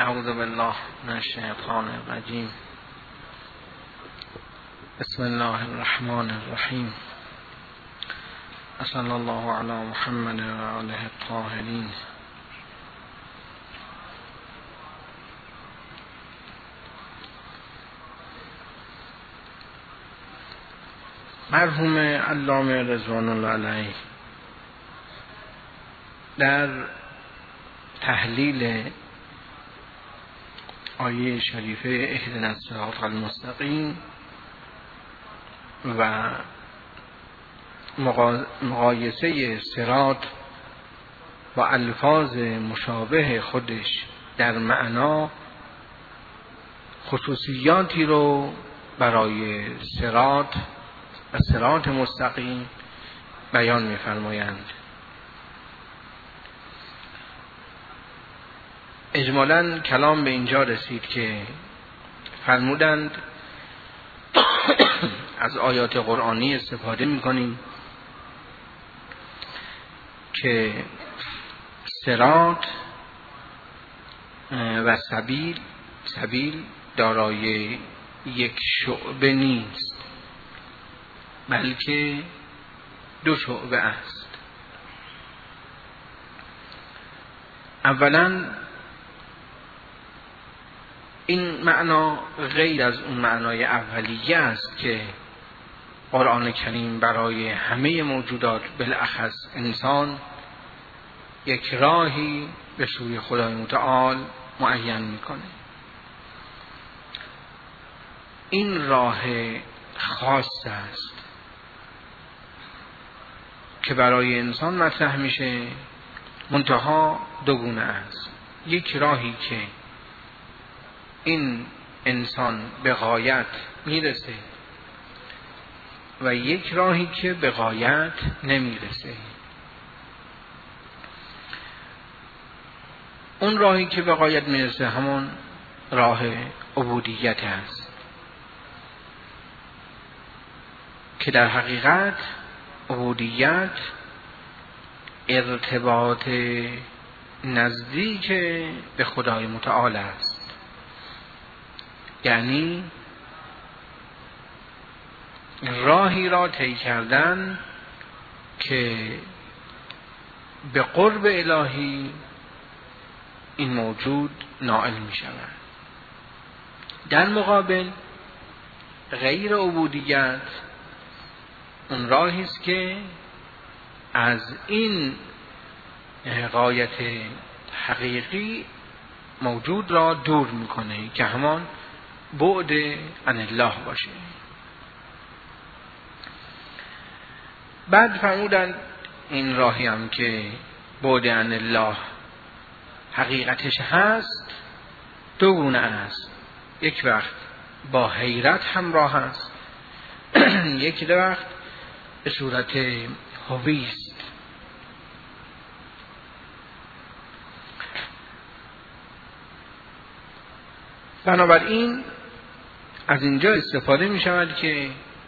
اعوذ بالله من الشیطان الرجیم. بسم الله الرحمن الرحیم. صلی الله علی محمد و آله الطاهرین. مرحوم علامه رضوان الله علیه در تحلیل آیه شریفه اهدنا الصراط المستقیم و مقایسه صراط با الفاظ مشابه خودش در معنا خصوصیاتی رو برای صراط و صراط مستقیم بیان می‌فرمایند. اجمالاً کلام به اینجا رسید که فرمودند از آیات قرآنی استفاده می‌کنیم که صراط و سبیل دارای یک شعبه نیست، بلکه دو شعبه است. اولا این معنا غیر از اون معنای اولیه است که قرآن کریم برای همه موجودات بالاخص انسان یک راهی به سوی خدای متعال معین میکنه. این راه خاص است که برای انسان مطرح میشه، منتها دوگونه است. یک راهی که این انسان به غایت میرسه و یک راهی که به غایت نمیرسه. اون راهی که به غایت میرسه همون راه عبودیت است که در حقیقت عبودیت ارتباط نزدیک به خدای متعال است، یعنی راهی را طی کردن که به قرب الهی این موجود نائل می شود. در مقابل غیر عبودیت اون راهی است که از این غایت حقیقی موجود را دور میکنه که همان بعد عن الله باشه. بعد فرمودند این راهی هم که بعد عن الله حقیقتش هست دو گونه است. یک وقت با حیرت همراه است، یک وقت به صورت هوی است. بنابراین از اینجا استفاده می شود که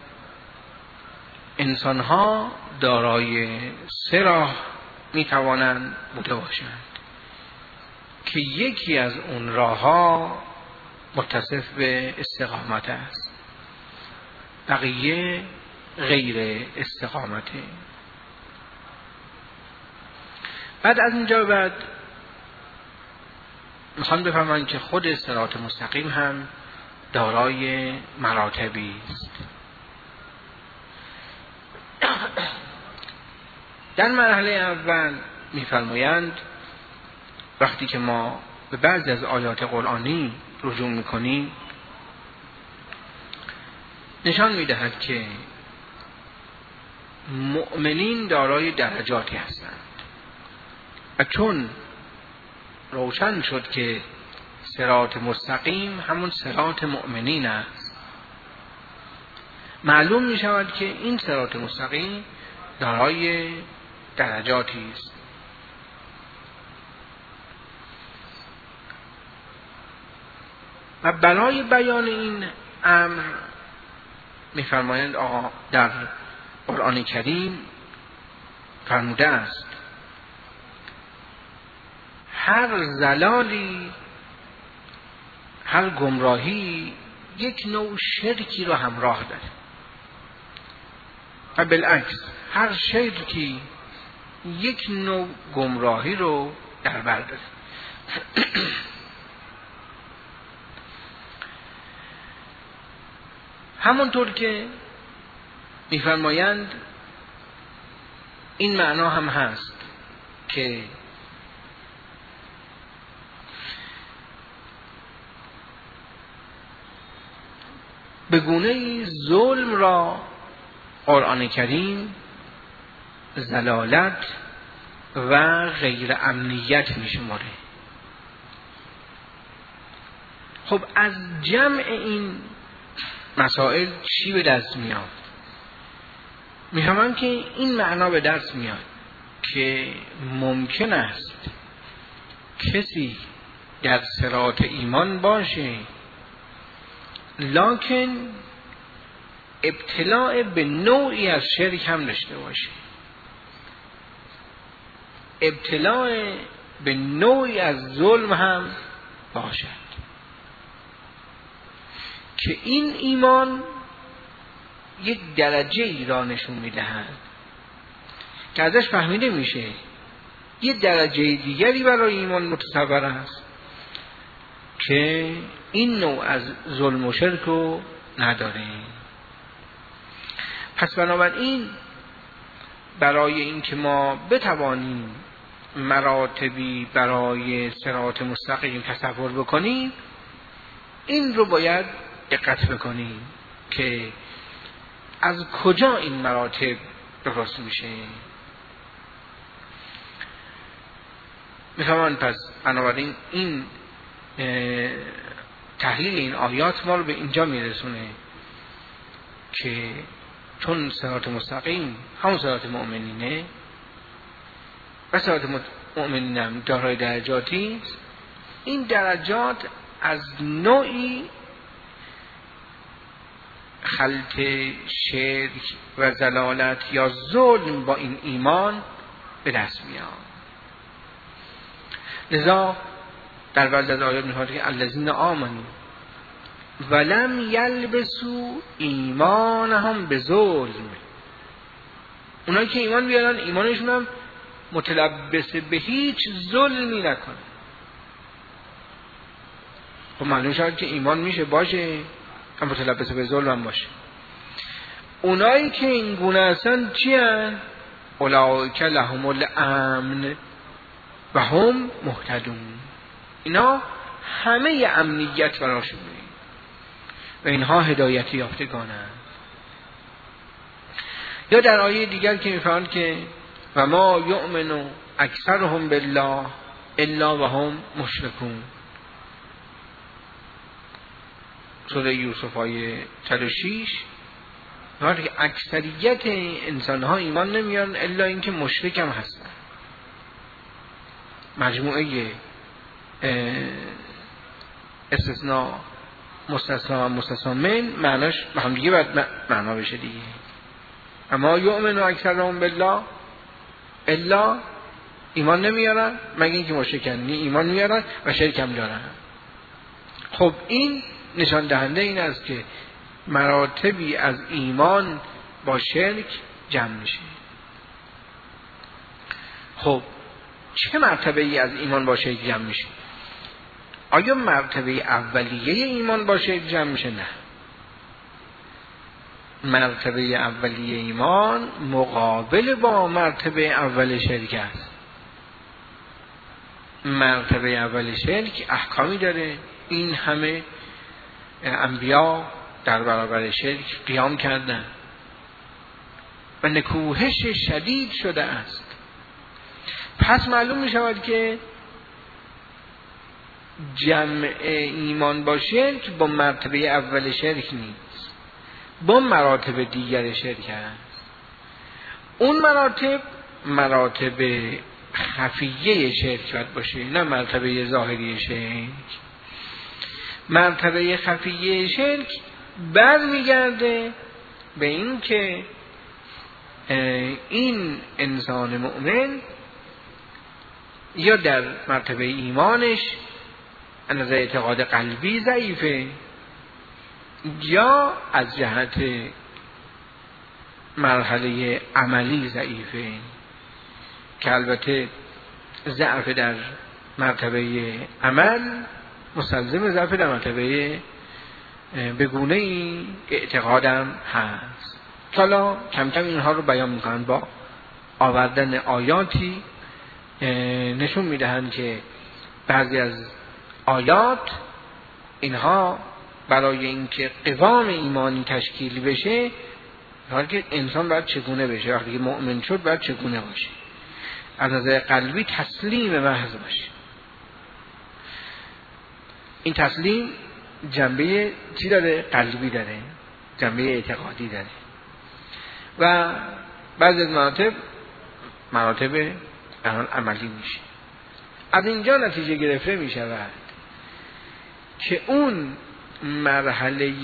انسان‌ها دارای سه راه می توانند بوده باشند که یکی از اون راه‌ها متصف به استقامت است، بقیه غیر استقامته. بعد از اینجا بعد میخوام بفهمن که خود صراط مستقیم هم دارای مراتبی است. در مرحله اول میفرمایند وقتی که ما به بعضی از آیات قرآنی رجوع میکنیم نشان میدهد که مؤمنین دارای درجاتی هستند و چون روشن شد که صراط مستقیم همون صراط مؤمنین است، معلوم می شود که این صراط مستقیم دارای درجاتی است. و برای بیان این امر می‌فرمایند آقا در قرآن کریم فرموده است هر ضلالی هر گمراهی یک نوع شرکی رو همراه داره و بالعکس هر شرکی یک نوع گمراهی رو در بر داره. همونطور که می‌فرمایند این معنا هم هست که به گونه‌ای ظلم را قرآن کریم ضلالت و غیر امنیت می‌شماره. خب از جمع این مسائل چی به دست میاد؟ می‌فهمم که این معنا به دست میاد که ممکن است کسی در صراط ایمان باشه لکن ابتلاء به نوعی از شرک هم داشته باشه، ابتلاء به نوعی از ظلم هم باشد که این ایمان یک درجه ای را نشون میدهد که ازش فهمیده میشه یه درجه دیگری برای ایمان متصور است که این نوع از ظلم و شرک رو نداره. پس بنابراین برای اینکه ما بتوانیم مراتبی برای صراط مستقیم تصور بکنیم این رو باید دقت بکنیم که از کجا این مراتب درست میشه. میفهمن پس بنابراین این تحلیل این آیات ما رو به اینجا میرسونه که چون صراط مستقیم همون صراط مؤمنینه و صراط مؤمنین هم دارای درجاتی، این درجات از نوعی خلط شرک و ضلالت یا ظلم با این ایمان به دست میاد. لذا در بعض از آیات می‌فرماید که الذین آمنوا ولم یلبسوا ایمانهم بظلم، اونایی که ایمان بیارن ایمانشون هم متلبس به هیچ ظلمی نکنه. خب معلوم شد که ایمان میشه باشه هم متلبس به ظلم هم باشه. اونایی که این گونه هستن چی هستن؟ اولئک لهم الامن و هم مهتدون، اینا همه امنیت براشونه و اینها هدایت یافتگانند. یا در آیه دیگر که میفرماید که و ما یؤمن اکثرهم بالله الا و هم مشرکون، سوره یوسف آیه 106 میگه که اکثریت انسان‌ها ایمان نمیارن الا اینکه مشرک هم هستن. مجموعه استثناء مستثنا و مستثنا من معناش با هم دیگه باید معنا بشه دیگه. اما یؤمن اکثرهم بالله الا ایمان نمیارن مگه اینکه مشرکن، ایمان میارن و شرک هم دارن. خب این نشان دهنده این است که مراتبی از ایمان با شرک جمع میشه. خب چه مرتبه ای از ایمان با شرک جمع میشه؟ آیا مرتبه اولیه ایمان با شرک جمع میشه؟ نه، مرتبه اولیه ایمان مقابل با مرتبه اول شرک است. مرتبه اول شرک احکامی داره، این همه انبیا در برابر شرک قیام کردن و نکوهش شدید شده است. پس معلوم می شود که جمع ایمان با شرک با مرتبه اول شرک نیست، با مراتب دیگر شرک است. اون مراتب خفیه شرک باید باشه، نه مرتبه ظاهری شرک. مرتبه خفیه شرک برمیگرده به این که این انسان مؤمن یا در مرتبه ایمانش از نظر اعتقاد قلبی ضعیفه یا از جهت مرحله عملی ضعیفه، که البته ضعف در مرتبه عمل مستلزم ضعف در مرتبه به گونه‌ای اعتقادم هست. حالا کم کم اینها رو بیان میکنن با آوردن آیاتی نشون میدهند که بعضی از آیات اینها برای اینکه قوام ایمانی تشکیل بشه، حالا که انسان باید چگونه بشه، وقتی که مؤمن شد باید چگونه باشه، از نظر قلبی تسلیم محض باشه. این تسلیم جنبه چی داره؟ قلبی داره، جنبه اعتقادی داره و بعضی از مراتب عملی میشه. از اینجا نتیجه گرفته میشود که اون مرحله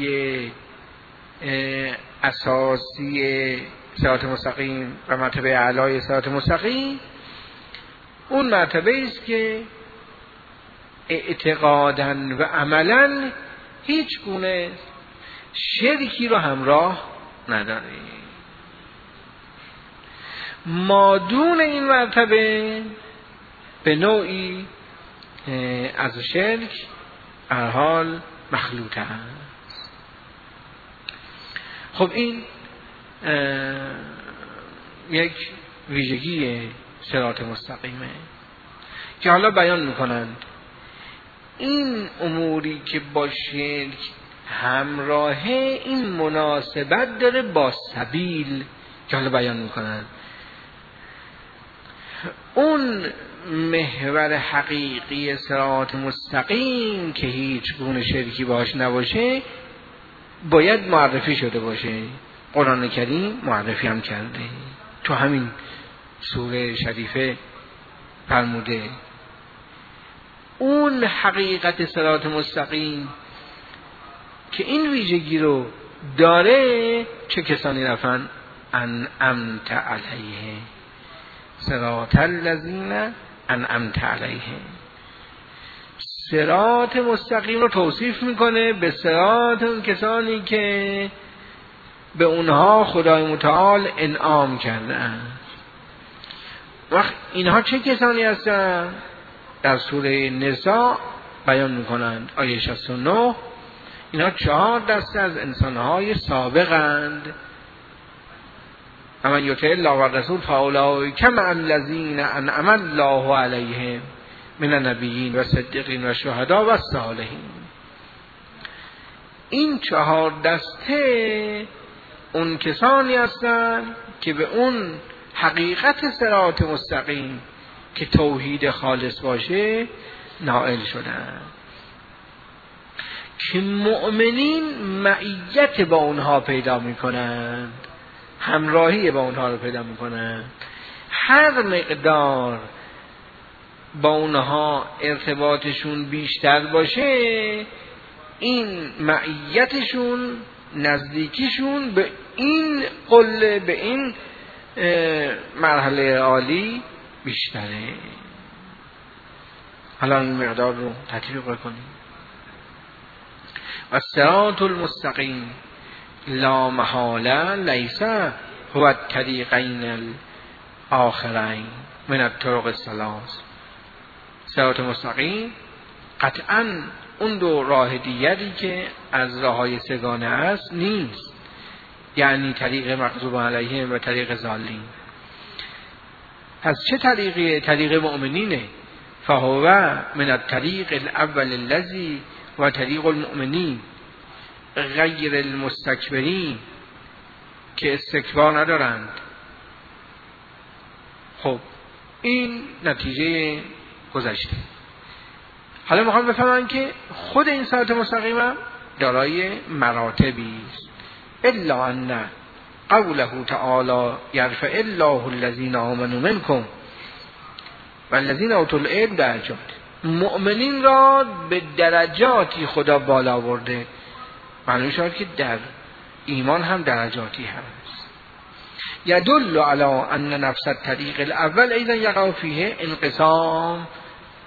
اساسی صراط مستقیم و مرتبه اعلای صراط مستقیم اون مرتبه است که اعتقاداً و عملاً هیچ گونه شرکی رو همراه نداره. مادون این مرتبه به نوعی از شرک هر حال مخلوطه است. خب این یک ویژگی صراط مستقیمه که حالا بیان میکنند این اموری که با شرک همراهه این مناسبت داره با سبیل که حالا بیان میکنند. اون محور حقیقی صراط مستقیم که هیچ گونه شرکی باش نباشه باید معرفی شده باشه. قرآن کریم معرفی هم کرده، تو همین سوره شریفه فرموده اون حقیقت صراط مستقیم که این ویژگی رو داره چه کسانی رفتن انعمت علیه صراط الذین انعمت علیه. صراط مستقیم رو توصیف میکنه به صراط اون کسانی که به اونها خدای متعال انعام کرده است. وقت اینها چه کسانی هستند؟ در سوره نساء بیان میکنند آیه 69 اینها 4 دسته از انسانهای سابقند. ومن یطع الله و الرسول فاولئک مع الذین انعم الله علیهم من النبیین و الصدیقین و الشهداء و الصالحین. این 4 دسته اون کسانی هستند که به اون حقیقت صراط مستقیم که توحید خالص باشه نائل شدن، که مؤمنین معیت با اونها پیدا میکنند، همراهی با اونها رو پیدا میکنند. هر مقدار با اونها ارتباطشون بیشتر باشه این معیتشون، نزدیکیشون به این قله، به این مرحله عالی بیشتره. حالا این مقدار رو تطبیق بکنیم. و الصراط المستقیم لا محاله لیس هو الطریقین الاخرین من الطرق الثلاث. صراط مستقیم قطعاً اون 2 راه دیگری که از راههای سگانه است نیست، یعنی طریق مغضوب علیهم و طریق ضالین. از چه طریقی؟ طریق مؤمنینه. فهو من الطریق الاول الذی و طریق المؤمنین غیر المستکبرین که استکبار ندارند. خب این نتیجه گذشته. حالا میخوام بفهمن که خود این صراط مستقیم هم دارای مراتبی است. الا ان قوله تعالی یرفع الله الذین آمنوا منکم و الذین اوتوا العلم درجات. مؤمنین را به درجاتی خدا بالا برده. معلوم شد که در ایمان هم درجاتی هست. یدل علی ان نفس الطریق الاول ایضا یقع فیه انقسام.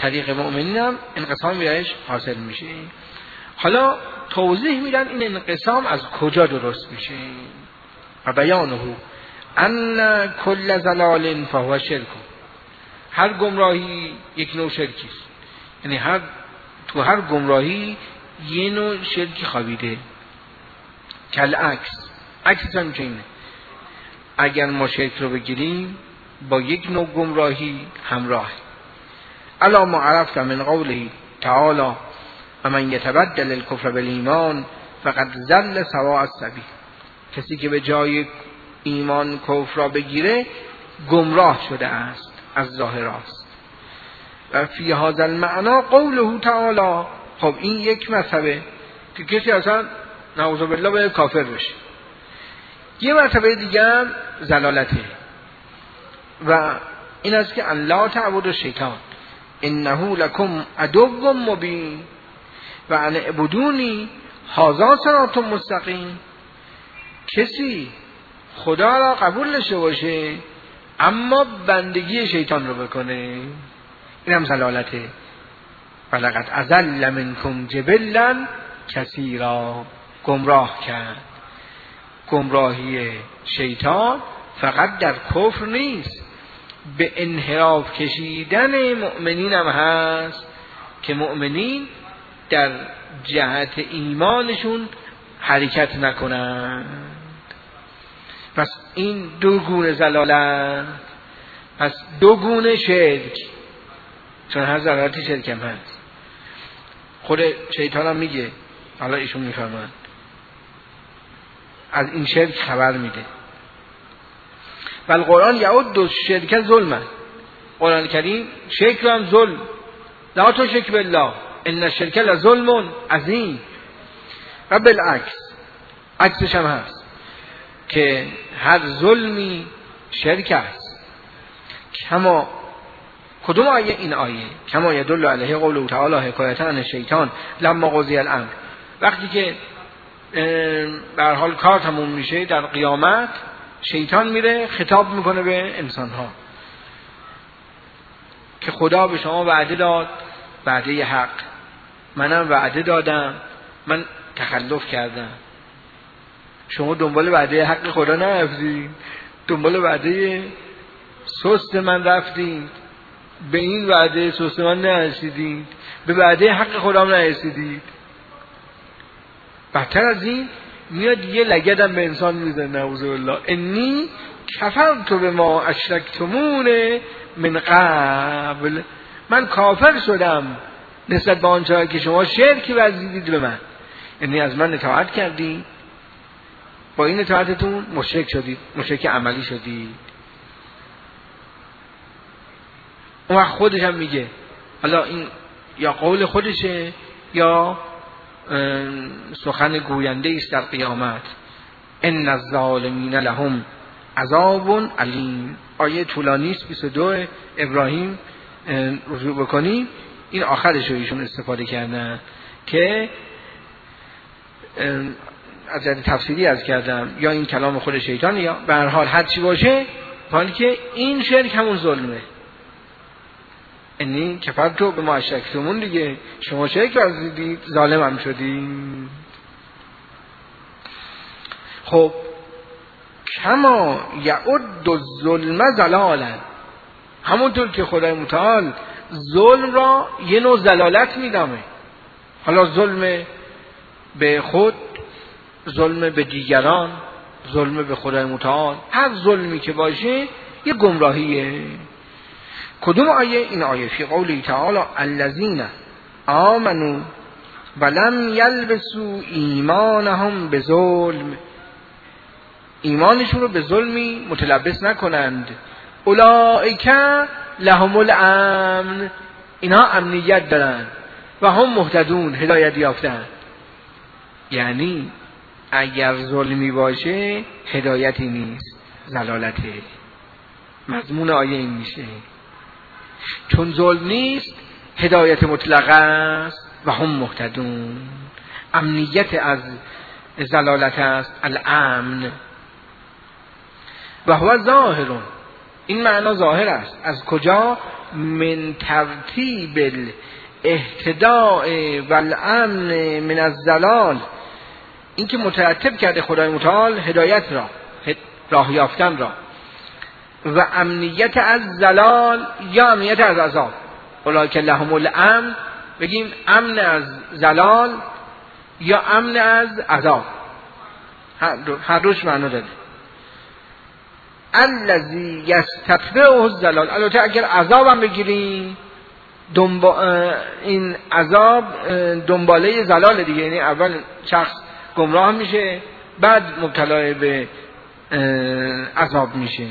طریق مؤمنین هم انقسام بهش حاصل میشه. حالا توضیح میدن این انقسام از کجا درست میشه و بیانه ان کل ضلال فهو شرک. هر گمراهی یک نوع شرکی است، یعنی تو هر گمراهی یه نوع شرکی خوابیده. کل عکس هم چینه. اگر ما شرک رو بگیریم با یک نوع گمراهی همراه. الا ما عرفت من قوله تعالی و من یتبدل الکفر بالایمان فقد ضل سواء السبیل. کسی که به جای ایمان کفر را بگیره گمراه شده است از ظاهر است. و فی هذا المعنى قوله تعالی. خب این یک مرتبه که کسی اصلا نعوذ بالله به کافر بشه. یه مرتبه دیگه هم ضلالته و این است که ان لا تعبدوا الشیطان انه لکم عدو مبین و ان اعبدونی هذا صراط مستقیم. کسی خدا را قبول نشه باشه اما بندگی شیطان رو بکنه، این هم ضلالته. ولقد اضل منکم جبلا کثیرا. گمراه کرد. گمراهی شیطان فقط در کفر نیست، به انحراف کشیدن مؤمنین هم هست که مؤمنین در جهت ایمانشون حرکت نکنند. پس این دو گونه ضلالت، پس دو گونه شرک، چون هر ضلالتی شرک هم هست. خود شیطان هم میگه، حالا ایشون میفرمان از این شرک خبر میده. و القرآن یعود دو شرک ظلمن. قرآن کریم شرک رو هم ظلم، لا تشرک بالله ان الشرک لظلم عظیم. و بالعکس عکسش هم هست که هر ظلمی شرک است. کما کدوم آیه؟ این آیه کما یدل علیه قوله تعالی حکایتا عن الشیطان لما قضی الامر. وقتی که به هر حال کار تموم میشه در قیامت، شیطان میره خطاب میکنه به انسان ها که خدا به شما وعده داد، وعده حق، منم وعده دادم، من تخلف کردم. شما دنبال وعده حق خدا نرفتید، دنبال وعده سست من رفتید، به این وعده سست من نرسیدید، به وعده حق خدا نرسیدید. بهتر از این میاد یه لگدم به انسان میزنه، نعوذ بالله، انی کفرت بما اشرکتمون من قبل. من کافر شدم نسبت به آنچه که شما شرک ورزیدید به من، یعنی از من اطاعت کردید، با این اطاعتتون مشرک شدید، مشرک عملی شدید. اون وقت خودش هم میگه، حالا این یا قول خودشه یا سخن گوینده است در قیامت، ان الظالمین لهم عذاب علیم. آیه طولانی است، 22 ابراهیم رجوع بکنیم، این آخرش رو ایشون استفاده کردن که از جهت تفسیری از کردم، یا این کلام خود شیطان یا به هر حال هر چی باشه، حالی که این شرک همون ظلمه. انی کفرتو به ما اشرکتمون، دیگه شما شرک ورزیدید، ظالم هم شدید. خب کما یعد الظلم ضلالا، همونطور که خدای متعال ظلم را یه نوع ضلالت میدامه. حالا ظلم به خود، ظلم به دیگران، ظلم به خدای متعال، هر ظلمی که باشه یه گمراهیه. کدوم آیه؟ این آیه فی قوله تعالی الذین آمنوا ولم یلبسوا ایمانهم بظلم. ایمانشون رو به ظلمی متلبس نکنند. اولئک لهم الامن، اینا امنیت دارن و هم مهتدون، هدایت یافتن. یعنی اگر ظلمی باشه هدایتی نیست، ضلالته. مضمون آیه این میشه، چون ظلم نیست هدایت مطلق است و هم مهتدون. امنیت از ضلالت است، الامن. و هو ظاهر، این معنا ظاهر است. از کجا؟ من ترتیب الاهتداء والامن من الضلال، این که مترتب کرده خدای متعال هدایت را، راه یافتن را، و امنیت از ضلال یا امنیت از عذاب. اولئک لهم الامن، بگیم امن از ضلال یا امن از عذاب، هر روش معنی داره. الذی یستتبعه الضلال، البته اگر عذاب هم بگیریم این عذاب دنباله ضلال دیگه، یعنی اول شخص گمراه میشه بعد مبتلا به عذاب میشه.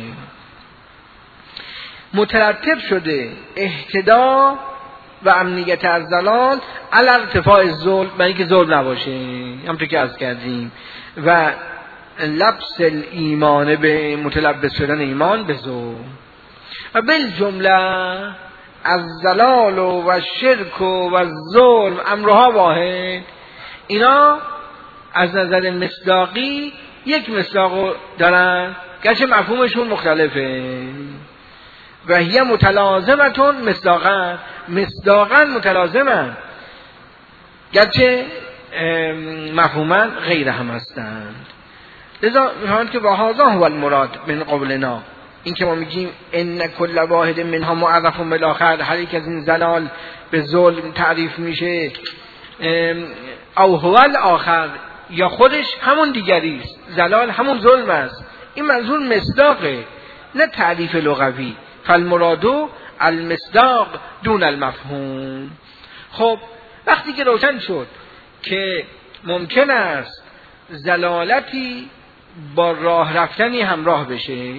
مترتب شده اهتدا و امنیت از ضلال علی ارتفاع ظلم، برای اینکه ظلم نباشه، همونطور که عرض کردیم، و لبس الایمان، به متلبس شدن ایمان به ظلم. و بالجمله از ضلال و شرک و ظلم امرها واحد، اینا از نظر مصداقی یک مصداق دارن گرچه مفهومشون مختلفه. و هی متلازمتون مصداقا متلازمن گرچه مفهوما غیر هم هستند. لذا می‌خواند که وهذا هو المراد من قولنا، این که ما میگیم ان کل واحد منها معرف بالاخر، هر یک از این ضلال به ظلم تعریف میشه، او هو الاخر، یا خودش همون دیگری است، ضلال همون ظلم است. این منظور مصداقه نه تعریف لغوی. فالمراد المصداق دون المفهوم. خب وقتی که روشن شد که ممکن است ضلالتی با راه رفتنی همراه بشه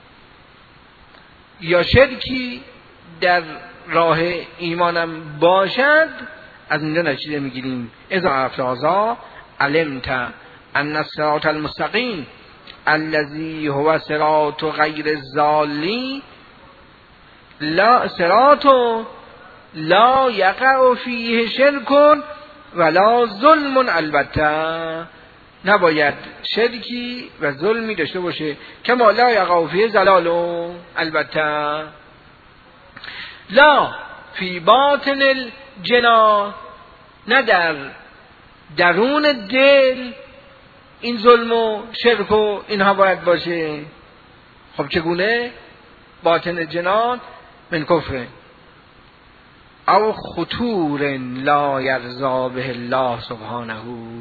یا شرکی در راه ایمانم باشد، از اینجا نتیجه میگیریم اذا افرازا علمت ان الصراط المستقیم الذي هو صراط غیر الضالین لا صراط لا یقع فیه شرک ولا ظلم، البته نباید شرکی و ظلمی داشته باشه، کما لا یقع فیه ضلال، البته لا فی باطن الجنا، نه در درون دل این ظلم و شرک و اینها باید باشه. خب چگونه؟ باطن جنان من کفر او خطور لا یرضا به الله سبحانه،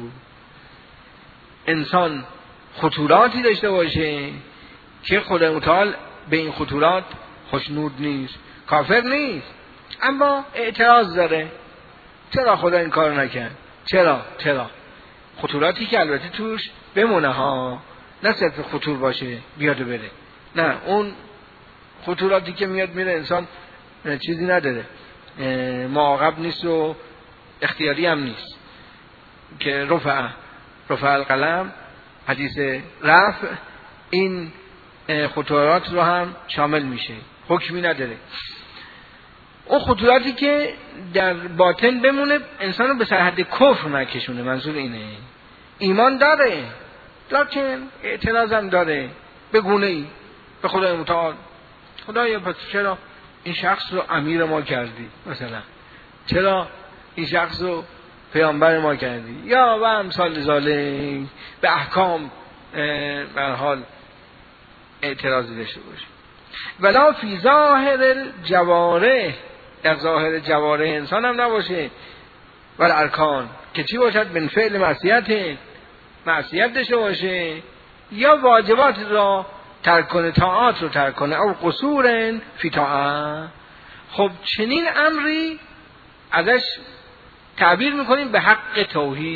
انسان خطوراتی داشته باشه که خدای متعال به این خطورات خوشنود نیست. کافر نیست اما اعتراض داره، چرا خدا این کار نکرد، چرا خطوراتی که البته توش بمونه ها، نه صرف خطور باشه بیاد و بره، نه اون خطوراتی که میاد میره انسان چیزی نداره، معاقب نیست و اختیاری هم نیست، که رفع القلم، حدیث رفع این خطورات رو هم شامل میشه، حکمی نداره. اون خطوراتی که در باطن بمونه انسان رو به سرحد کفر نکشونه، منظور اینه. ایمان داره لکن اعتراض هم داره به گونه ای به خدای متعال. خدایا پس چرا این شخص رو امیر ما کردی، مثلا چرا این شخص رو پیامبر ما کردی، یا و امثال ذالک، به احکام به حال اعتراضی داشته باشه. ولا فی ظاهر الجوارح، در ظاهر جوارح انسان هم نباشه، ولی ارکان که چی باشد؟ من فعل معصیت داشته باشه، یا واجبات را ترک کنه، طاعات رو ترک کنه، او قصور فی طاعه. خب چنین امری ازش تعبیر میکنیم به حق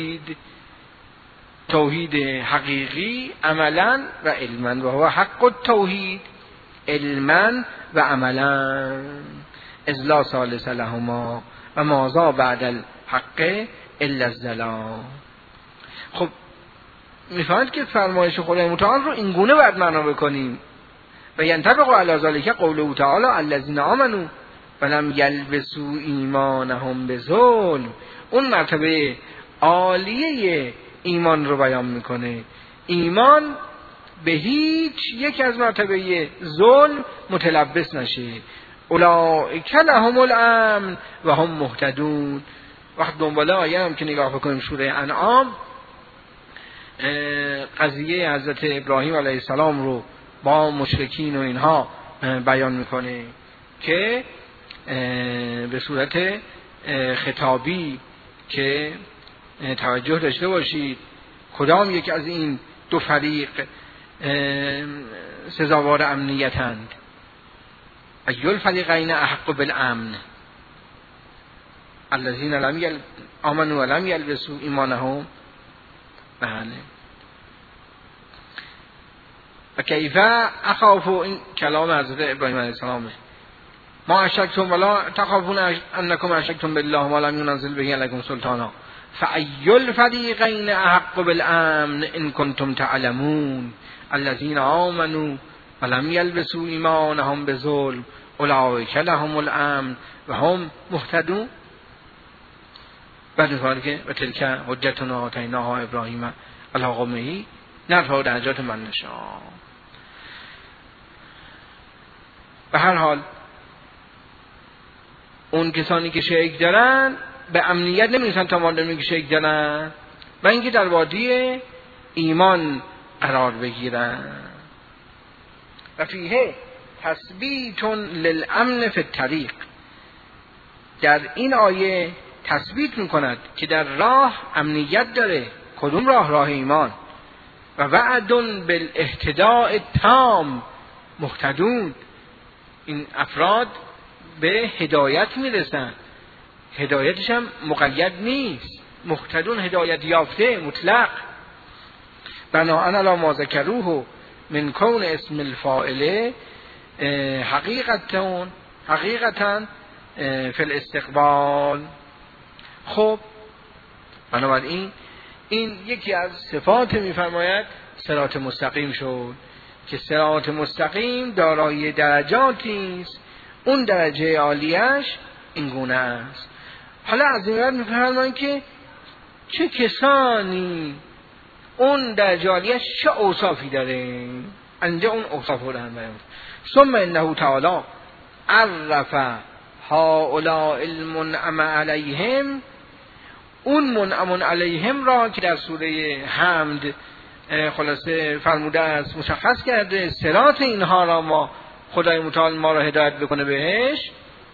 توحید حقیقی عملا و علما، و هو حق التوحید علما و عملا اذ لا ثالث لهما و ماذا بعد الحق الا الضلال. خب میفهمید که فرمایش خدای متعال رو این گونه باید معنا بکنیم. و ینطبق علی ذلک قوله تعالی الذین آمنوا ولم یلبسوا ایمانهم بظلم. اون مرتبه عالیه ایمان رو بیان میکنه. ایمان به هیچ یک از مرتبه ظلم متلبس نشه. اولئک لهم الامن و هم مهتدون. وقت دنباله آیه هم که نگاه بکنیم سوره انعام، قضیه حضرت ابراهیم علیه السلام رو با مشرکین و اینها بیان میکنه که به صورت خطابی که توجه داشته باشید کدام یک از این دو فریق سزاوار امنیتند. ای الفریقین احق بالامن الذین لم آمنوا ولم یلبسوا ایمانهم. بله. و کیف اخاف، این کلام حضرت ابراهیم علیه السلامه، ما اشرکتم ولا تخافون انکم اشرکتم بالله ما لم ينزل به علیکم سلطانا فای الفریقین احق بالامن ان کنتم تعلمون الذین آمنوا ولم یلبسوا ایمانهم بظلم اولئک لهم الامن و هم مهتدون. بعد از که و تلک حجتنا آتیناها ابراهیم علی قومه نرفع درجات من نشاء. به هر حال اون کسانی که شرک دارن به امنیت نمیرسن تا ماندمی که شرک دارن و اینکه در وادی ایمان قرار بگیرن. و فیه تثبیت للامن فی الطریق، در این آیه تثبیت میکند که در راه امنیت داره. کدوم راه؟ راه ایمان. و وعد بالاهتداء تام مهتدون، این افراد به هدایت میرسن، هدایتش هم مقید نیست، مهتدون هدایت یافته مطلق. بناءً علی ما ذکروه من کون اسم الفاعل حقیقتاً فی الاستقبال. خب بنابراین این یکی از صفات میفرماید صراط مستقیم شد که صراط مستقیم دارای درجاتی است، اون درجه عالیش این گونه است. حالا از این بعد میفرماید که چه کسانی اون درجه عالیش چه اوصافی داره، انجا اون اوصاف رو دارن بیان. ثم انه تعالی عرف هؤلاء المنعم علیهم، اون منعم علیهم را که در سوره حمد خلاصه فرموده است مشخص کرده صراط اینها را ما خدای متعال ما را هدایت بکنه بهش.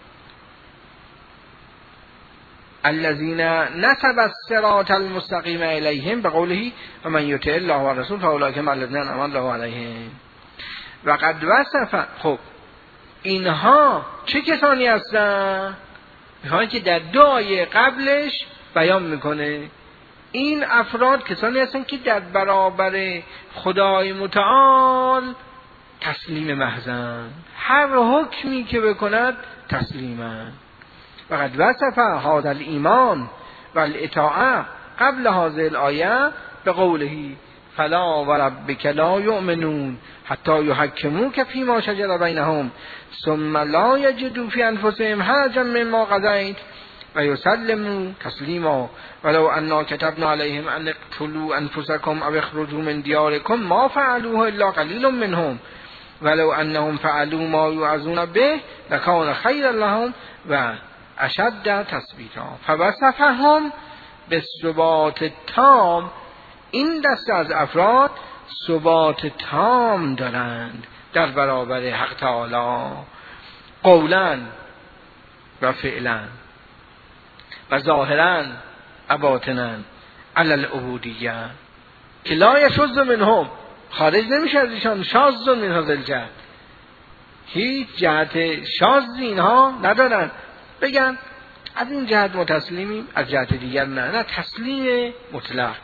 الذین نسب الصراط المستقیم الیهم به قوله و من یطع الله و رسول فاولئک مع الذین انعم الله علیهم و قد وصف. خب اینها چه کسانی هستن؟ میخوان که در دو آیه قبلش بیان میکنه این افراد کسانی هستن که در برابر خدای متعال تسلیم محضن، هر حکمی که بکند تسلیمن. وقد وصف هذا الایمان والاطاعه قبل هذه الآیه به قوله فلا وربک لا یؤمنون حتی یحکموک فیما شجر بینهم ثم لا یجدوا فی انفسهم حرجا مما قضیت و یسلموا تسلیما ولو انا كتبنا علیهم ان اقتلوا انفسکم او اخرجوا من دیارکم ما فعلوه الا قلیل منهم ولو انهم فعلوا ما یوعظون به لکان خیرا لهم و اشد تثبیتا فوصفهم بالثبات التام. این دسته از افراد ثبات تام دارند در برابر حق تعالی قولا و فعلا و ظاهرا و باطنا علی العبودیه که لا یشذ منهم، خارج نمیشه از ایشان، شاذ من هذا الجهت، هیچ جهت شاذی اینها ندارن بگن از این جهت ما تسلیمیم از جهت دیگر نه تسلیم مطلق.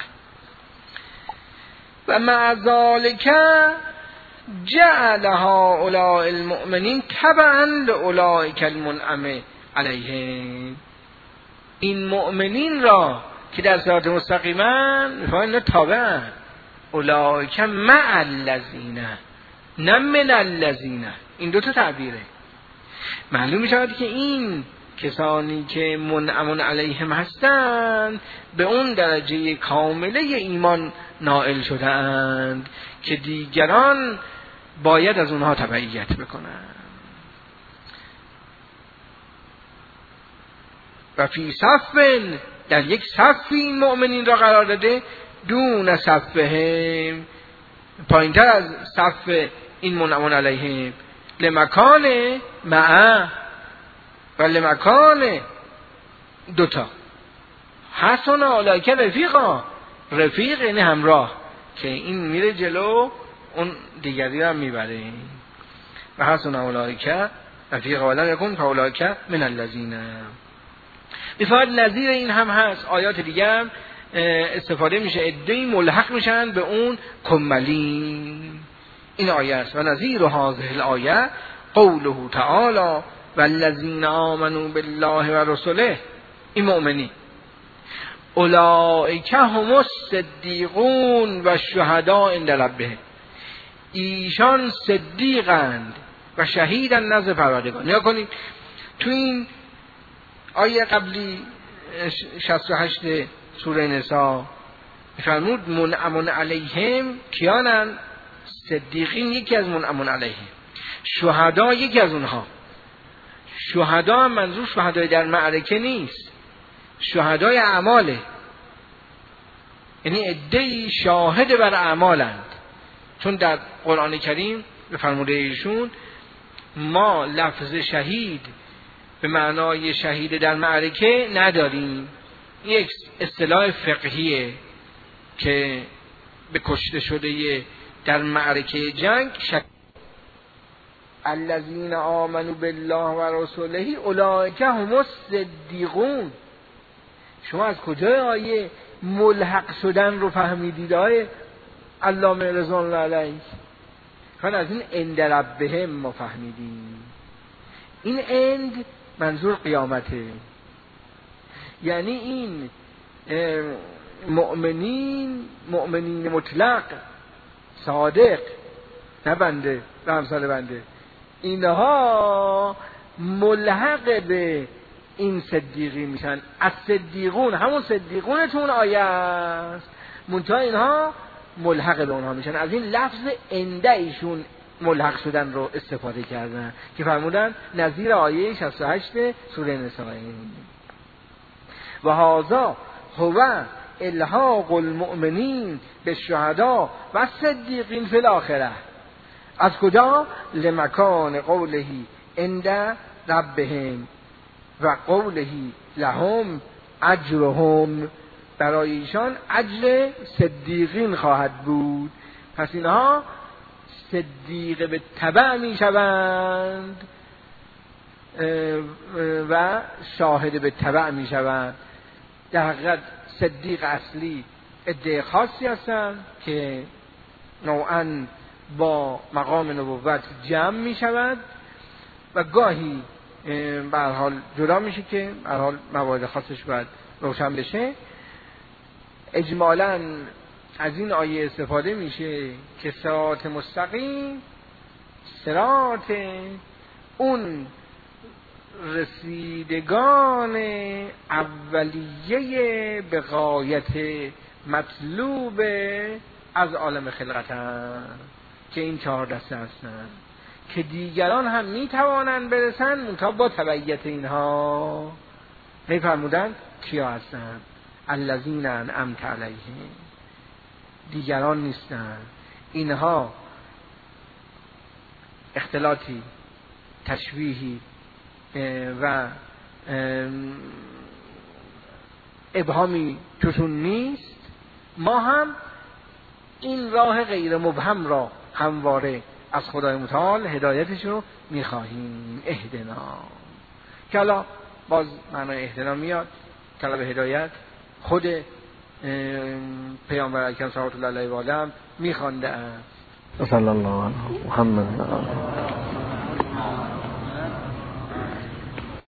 و مع ذلک جعل هؤلاء المؤمنین تبعا لأولئک المنعم علیهم، این مؤمنین را که در صراط مستقیمن میفهمن تابعا اولئک مع الذین نه من الذین. این دو تا تعبیره. معلوم میشود که این کسانی که منعم علیهم هستند به اون درجه کامله ایمان نائل شدند که دیگران باید از اونها تبعیت بکنند. و فی صف، در یک صفی این مؤمنین را قرار داده، دون صفهم، پایینتر از صف این منعم علیهم، لمکان معه و لمکان دوتا، حسن اولئک رفیقا، رفیق یعنی همراه، که این میره جلو اون دیگری هم میبره. و حسن اولئک رفیقا ولم یکن فاولئک من الذین. بفرض نظیر این هم هست، آیات دیگه هم استفاده میشه، عده‌ای ملحق میشن به اون کملین. این آیه است. و نظیر هذه الآیه قوله تعالی والذین آمنوا بالله و رسله، این مؤمنین اولئک هم الصدیقون و الشهداء عند ربهم، ایشان صدیقند و شهیدند نزد پروردگار. نیا کنید تو این آیه قبلی 68 سوره نساء فرمود منعم علیهم کیانن؟ صدیقین یکی از منعم علیهم، شهدا یکی از اونها. شهدا هم منظور شهدای در معرکه نیست، شهدای اعماله، یعنی عده‌ای شاهد بر اعمالند. چون در قرآن کریم به فرموده ایشون ما لفظ شهید به معنای شهید در معرکه نداریم، یک اصطلاح فقهیه که به کشته شده در معرکه جنگ الذین آمنوا بالله و رسوله اولئک هم الصدیقون. شما از کجای آیه ملحق شدن رو فهمیدید آیه علامه رضوان الله علیه؟ خواهد از این عند ربهم ما فهمیدیم. این عند منظور قیامته، یعنی این مؤمنین مطلق صادق، نه بنده و همسال بنده، اینها ملحق به این صدیقی میشن. از صدیقون همون صدیقونتون آیه است، منتها اینها ملحق به اونها میشن. از این لفظ انده ایشون ملحق شدن رو استفاده کردن که فرمودن نظیر آیه 68 سوره نساء. و هذا هو الحاق المؤمنین بالشهداء و صدیقین فی الاخره. از کجا؟ لمکان قوله عند ربهم و قوله لهم اجرهم، برای ایشان اجر صدیقین خواهد بود. پس اینها صدیق به تبع می شوند و شاهد به تبع می شوند. در حقیقت صدیق اصلی عده خاصی هستند که نوعاً با مقام نبوت جمع می شود و گاهی به هر حال جدا میشه که به هر حال موارد خاصش باید روشن بشه. اجمالاً از این آیه استفاده میشه که صراط مستقیم صراط اون رسیدگان اولیه به غایت مطلوب از عالم خلقت هست که این 4 دسته هستند که دیگران هم میتوانند برسند منتها با تبعیت اینها. میفرمودند کیا هستند؟ الذین انعمت علیهم، دیگران نیستند. اینها اختلاطی تشبیهی و ابهامی توشون نیست. ما هم این راه غیر مبهم را همواره از خدای متعال هدایتش رو میخواهیم. اهدنا، که حالا باز معنای اهدنا میاد، طلب هدایت خود پیامبر اکرم صلی الله علیه و آله میخوانده است. صلی الله علیه محمد.